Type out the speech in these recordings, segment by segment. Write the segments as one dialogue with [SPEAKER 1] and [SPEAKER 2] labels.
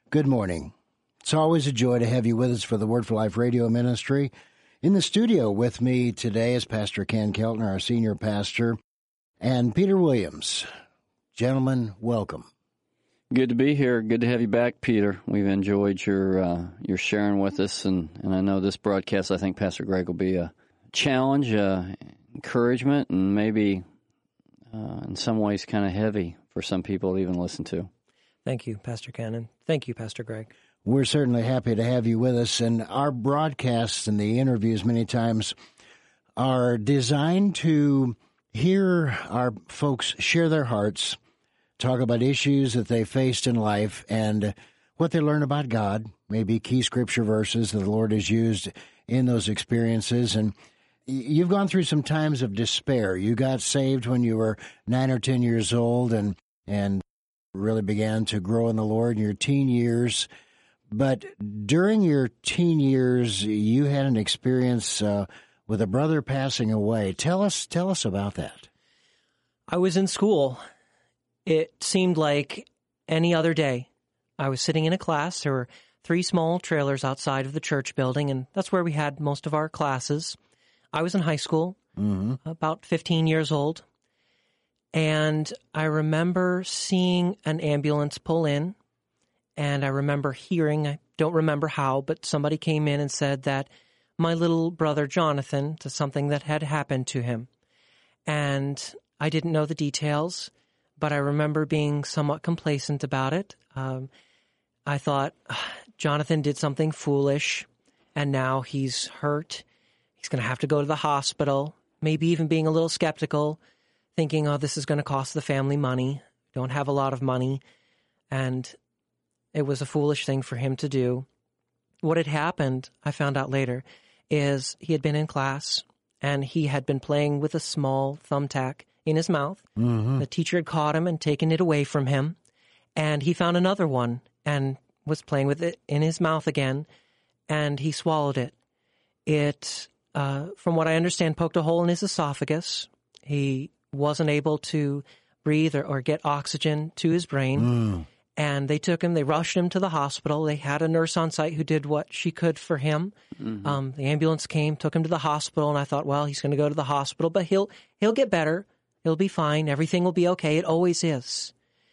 [SPEAKER 1] Good morning. It's always a joy to have you with us for the Word for Life radio ministry. In the studio with me today is Pastor Ken Keltner, our senior pastor, and Peter Williams. Gentlemen, welcome.
[SPEAKER 2] Good to be here. Good to have you back, Peter. We've enjoyed your sharing with us, and I know this broadcast, I think Pastor Greg will be a challenge, encouragement, and maybe in some ways kind of heavy for some people to even listen to.
[SPEAKER 3] Thank you, Pastor Ken, and thank you, Pastor Greg.
[SPEAKER 1] We're certainly happy to have you with us, and our broadcasts and the interviews many times are designed to hear our folks share their hearts, talk about issues that they faced in life and what they learn about God, maybe key scripture verses that the Lord has used in those experiences. And you've gone through some times of despair. You got saved when you were 9 or 10 years old and really began to grow in the Lord in your teen years. But during your teen years, you had an experience with a brother passing away. Tell us about that.
[SPEAKER 3] I was in school. It seemed like any other day. I was sitting in a class. There were 3 small trailers outside of the church building, and that's where we had most of our classes. I was in high school, about 15 years old, and I remember seeing an ambulance pull in, and I remember hearing, I don't remember how, but somebody came in and said that my little brother Jonathan, to something that had happened to him. And I didn't know the details, but I remember being somewhat complacent about it. I thought, Jonathan did something foolish, and now he's hurt. He's going to have to go to the hospital, maybe even being a little skeptical, thinking, oh, this is going to cost the family money. Don't have a lot of money. And it was a foolish thing for him to do. What had happened, I found out later, is he had been in class and he had been playing with a small thumbtack in his mouth. The teacher had caught him and taken it away from him, and he found another one and was playing with it in his mouth again, and he swallowed it. It, from what I understand, poked a hole in his esophagus. He wasn't able to breathe or get oxygen to his brain. And they took him, they rushed him to the hospital. They had a nurse on site who did what she could for him. The ambulance came, took him to the hospital, and I thought, well, he's going to go to the hospital, but he'll get better. He'll be fine. Everything will be okay. It always is.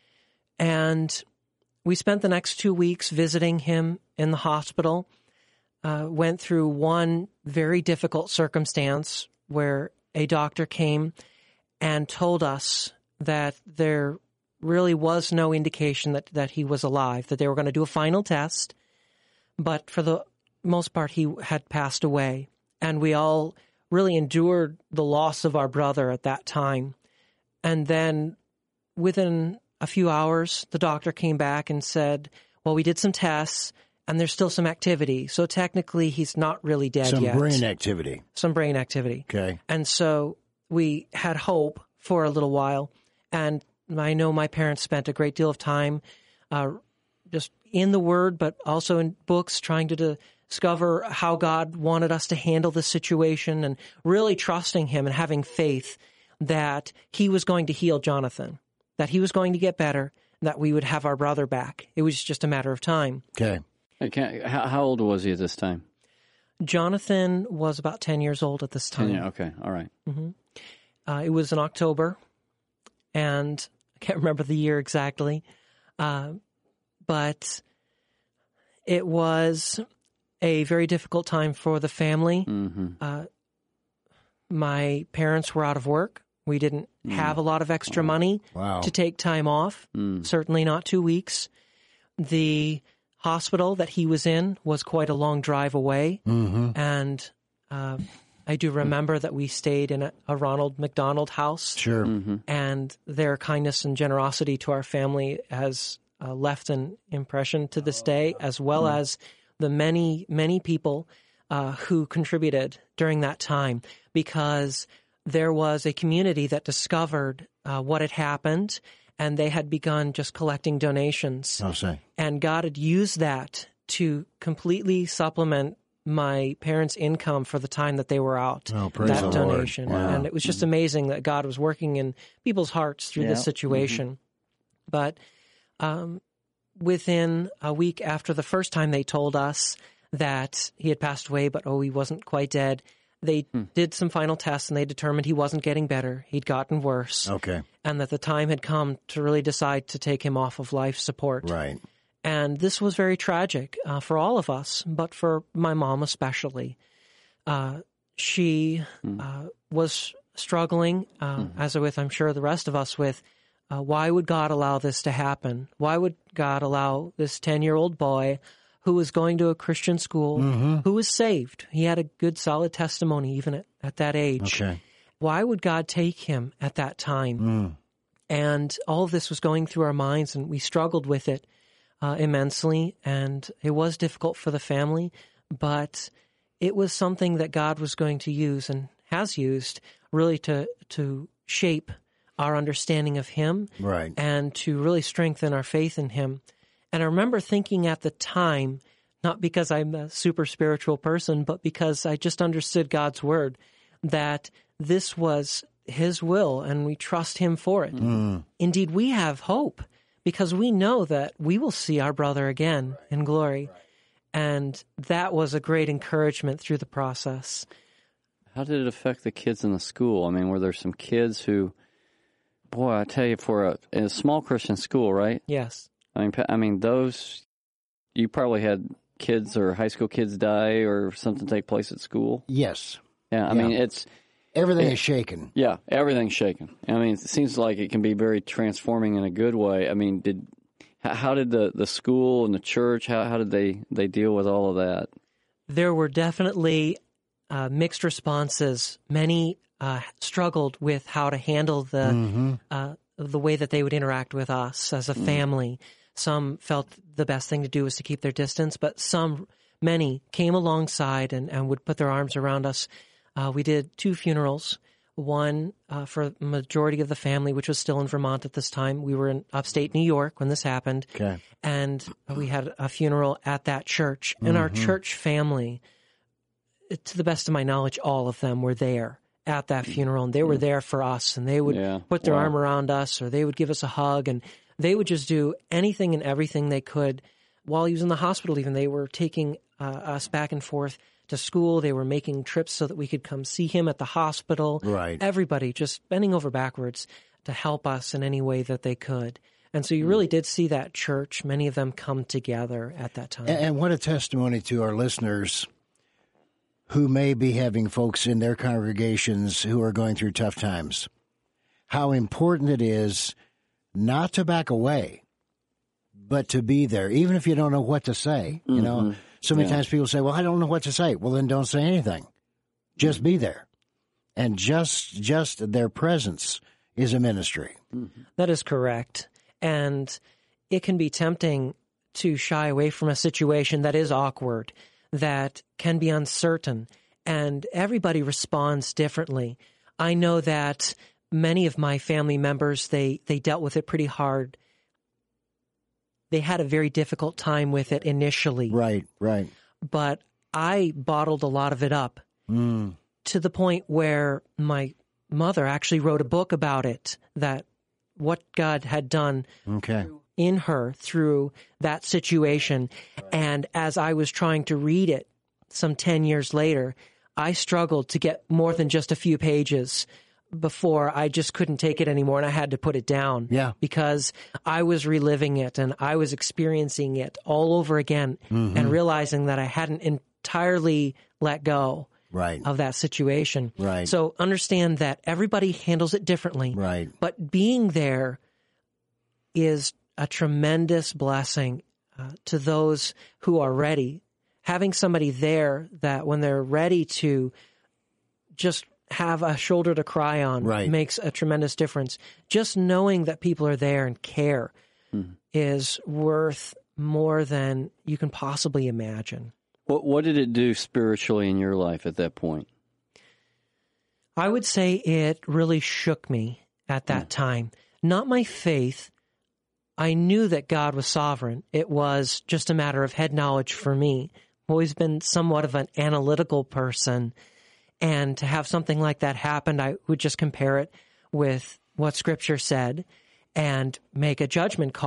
[SPEAKER 3] And we spent the next 2 weeks visiting him in the hospital, went through one very difficult circumstance where a doctor came and told us that there really was no indication that he was alive, that they were going to do a final test, but for the most part, he had passed away. And we all really endured the loss of our brother at that time. And then within a few hours, the doctor came back and said, well, we did some tests, and there's still some activity. So technically, he's not really dead yet.
[SPEAKER 1] Some brain activity.
[SPEAKER 3] Some brain activity.
[SPEAKER 1] Okay.
[SPEAKER 3] And so we had hope for a little while, and I know my parents spent a great deal of time just in the Word, but also in books, trying to discover how God wanted us to handle this situation and really trusting Him and having faith that He was going to heal Jonathan, that he was going to get better, and that we would have our brother back. It was just a matter of time.
[SPEAKER 1] Okay.
[SPEAKER 2] How old was he at this time?
[SPEAKER 3] Jonathan was about 10 years old at this time.
[SPEAKER 2] Yeah, okay, all right.
[SPEAKER 3] It was in October, and I can't remember the year exactly, but it was a very difficult time for the family. My parents were out of work. We didn't have a lot of extra money to take time off, certainly not 2 weeks. The hospital that he was in was quite a long drive away, and I do remember that we stayed in a Ronald McDonald house.
[SPEAKER 1] Sure.
[SPEAKER 3] And their kindness and generosity to our family has left an impression to this day, as well as the many, many people who contributed during that time, because there was a community that discovered what had happened, and they had begun just collecting donations. And God had used that to completely supplement my parents' income for the time that they were out.
[SPEAKER 1] Oh, praise
[SPEAKER 3] that
[SPEAKER 1] the
[SPEAKER 3] donation.
[SPEAKER 1] Lord. Wow.
[SPEAKER 3] And it was just amazing that God was working in people's hearts through this situation. But within a week after the first time they told us that he had passed away, but he wasn't quite dead, they did some final tests and they determined he wasn't getting better. He'd gotten worse.
[SPEAKER 1] Okay.
[SPEAKER 3] And that the time had come to really decide to take him off of life support.
[SPEAKER 1] Right.
[SPEAKER 3] And this was very tragic for all of us, but for my mom especially. She was struggling, as with, I'm sure, the rest of us with, why would God allow this to happen? Why would God allow this 10-year-old boy who was going to a Christian school, who was saved? He had a good, solid testimony even at that age.
[SPEAKER 1] Okay.
[SPEAKER 3] Why would God take him at that time? And all of this was going through our minds, and we struggled with it immensely, and it was difficult for the family, but it was something that God was going to use and has used really to shape our understanding of him,
[SPEAKER 1] Right.
[SPEAKER 3] and to really strengthen our faith in him. And I remember thinking at the time, not because I'm a super spiritual person, but because I just understood God's word, that this was his will and we trust him for it. Indeed, we have hope because we know that we will see our brother again in glory. And that was a great encouragement through the process.
[SPEAKER 2] How did it affect the kids in the school? I mean, were there some kids who, boy, I tell you, in a small Christian school, right?
[SPEAKER 3] Yes.
[SPEAKER 2] I mean, those, you probably had kids or high school kids die or something take place at school.
[SPEAKER 1] Yes.
[SPEAKER 2] Yeah, I mean,
[SPEAKER 1] Everything is shaken.
[SPEAKER 2] Yeah, everything's shaken. I mean, it seems like it can be very transforming in a good way. I mean, how did the school and the church, how did they deal with all of that?
[SPEAKER 3] There were definitely mixed responses. Many struggled with how to handle the way that they would interact with us as a family. Some felt the best thing to do was to keep their distance, but many came alongside and would put their arms around us. We did 2 funerals, one for the majority of the family, which was still in Vermont at this time. We were in upstate New York when this happened.
[SPEAKER 1] Okay.
[SPEAKER 3] And we had a funeral at that church. And our church family, to the best of my knowledge, all of them were there at that funeral. And they were there for us. And they would put their arm around us, or they would give us a hug. And they would just do anything and everything they could. While he was in the hospital even, they were taking us back and forth to school. They were making trips so that we could come see him at the hospital.
[SPEAKER 1] Right.
[SPEAKER 3] Everybody just bending over backwards to help us in any way that they could. And so you really did see that church, many of them come together at that time.
[SPEAKER 1] And what a testimony to our listeners who may be having folks in their congregations who are going through tough times. How important it is not to back away, but to be there, even if you don't know what to say. You know, so many times people say, well, I don't know what to say. Well, then don't say anything. Just be there. And just their presence is a ministry.
[SPEAKER 3] That is correct. And it can be tempting to shy away from a situation that is awkward, that can be uncertain, and everybody responds differently. I know that many of my family members, they dealt with it pretty hard. They had a very difficult time with it initially.
[SPEAKER 1] Right.
[SPEAKER 3] But I bottled a lot of it up to the point where my mother actually wrote a book about it, that what God had done in her through that situation. And as I was trying to read it some 10 years later, I struggled to get more than just a few pages before I just couldn't take it anymore, and I had to put it down.
[SPEAKER 1] Yeah.
[SPEAKER 3] Because I was reliving it and I was experiencing it all over again and realizing that I hadn't entirely let go of that situation.
[SPEAKER 1] Right.
[SPEAKER 3] So understand that everybody handles it differently.
[SPEAKER 1] Right.
[SPEAKER 3] But being there is a tremendous blessing to those who are ready. Having somebody there that when they're ready to just have a shoulder to cry on makes a tremendous difference. Just knowing that people are there and care is worth more than you can possibly imagine.
[SPEAKER 2] What did it do spiritually in your life at that point?
[SPEAKER 3] I would say it really shook me at that time. Not my faith. I knew that God was sovereign. It was just a matter of head knowledge for me. I've always been somewhat of an analytical person. And to have something like that happen, I would just compare it with what Scripture said and make a judgment call.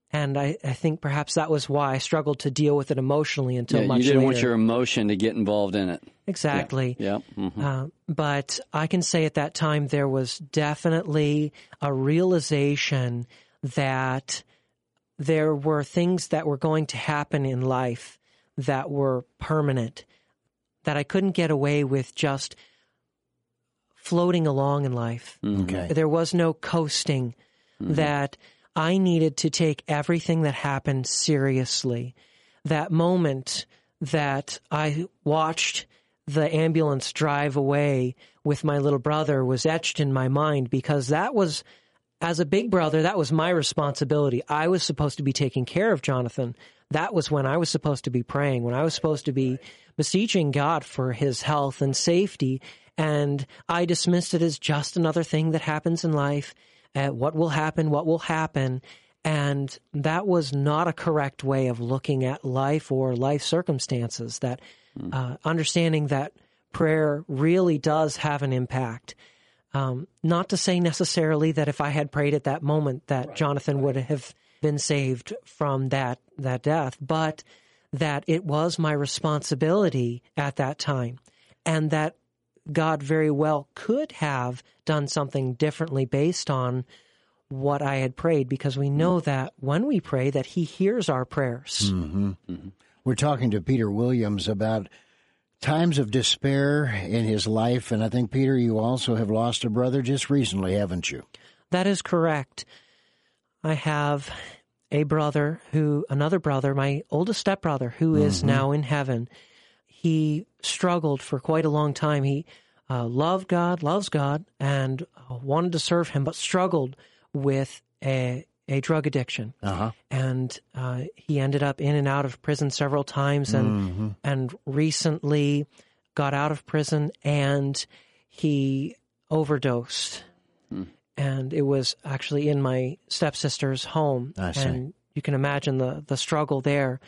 [SPEAKER 3] And I think perhaps that was why I struggled to deal with it emotionally until much later.
[SPEAKER 2] You didn't want your emotion to get involved in it.
[SPEAKER 3] Exactly.
[SPEAKER 2] Yeah. Mm-hmm.
[SPEAKER 3] But I can say at that time there was definitely a realization that there were things that were going to happen in life that were permanent, that I couldn't get away with just floating along in life.
[SPEAKER 1] Okay.
[SPEAKER 3] There was no coasting, that I needed to take everything that happened seriously. That moment that I watched the ambulance drive away with my little brother was etched in my mind, because that was, as a big brother, that was my responsibility. I was supposed to be taking care of Jonathan. That was when I was supposed to be praying, when I was supposed to be beseeching God for his health and safety. And I dismissed it as just another thing that happens in life. What will happen. And that was not a correct way of looking at life or life circumstances, that understanding that prayer really does have an impact. Not to say necessarily that if I had prayed at that moment that Jonathan would have been saved from that death, but that it was my responsibility at that time, and that God very well could have done something differently based on what I had prayed, because we know that when we pray that he hears our prayers.
[SPEAKER 1] Mm-hmm. Mm-hmm. We're talking to Peter Williams about times of despair in his life, and I think, Peter, you also have lost a brother just recently, haven't you?
[SPEAKER 3] That is correct. I have another brother, my oldest stepbrother, who is now in heaven. He struggled for quite a long time. He loved God, loves God, and wanted to serve him, but struggled with a drug addiction. And he ended up in and out of prison several times, and recently got out of prison, and he overdosed. And it was actually in my stepsister's home. And you can imagine the struggle there.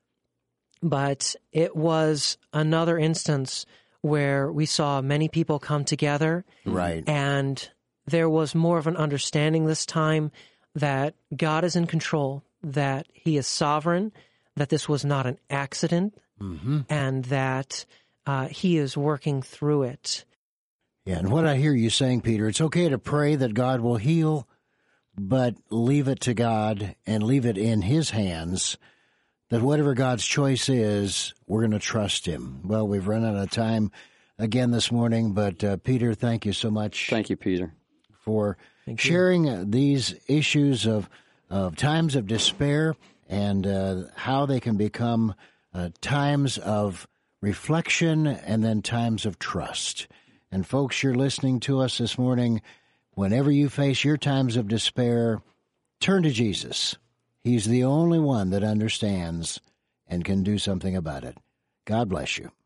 [SPEAKER 3] But it was another instance where we saw many people come together.
[SPEAKER 1] Right.
[SPEAKER 3] And there was more of an understanding this time that God is in control, that he is sovereign, that this was not an accident, and that he is working through it.
[SPEAKER 1] Yeah, and what I hear you saying, Peter, it's okay to pray that God will heal, but leave it to God and leave it in his hands, that whatever God's choice is, we're going to trust him. Well, we've run out of time again this morning, but Peter, thank you so much.
[SPEAKER 2] Thank you, Peter,
[SPEAKER 1] for sharing these issues of times of despair and how they can become times of reflection and then times of trust. And folks, you're listening to us this morning. Whenever you face your times of despair, turn to Jesus. He's the only one that understands and can do something about it. God bless you.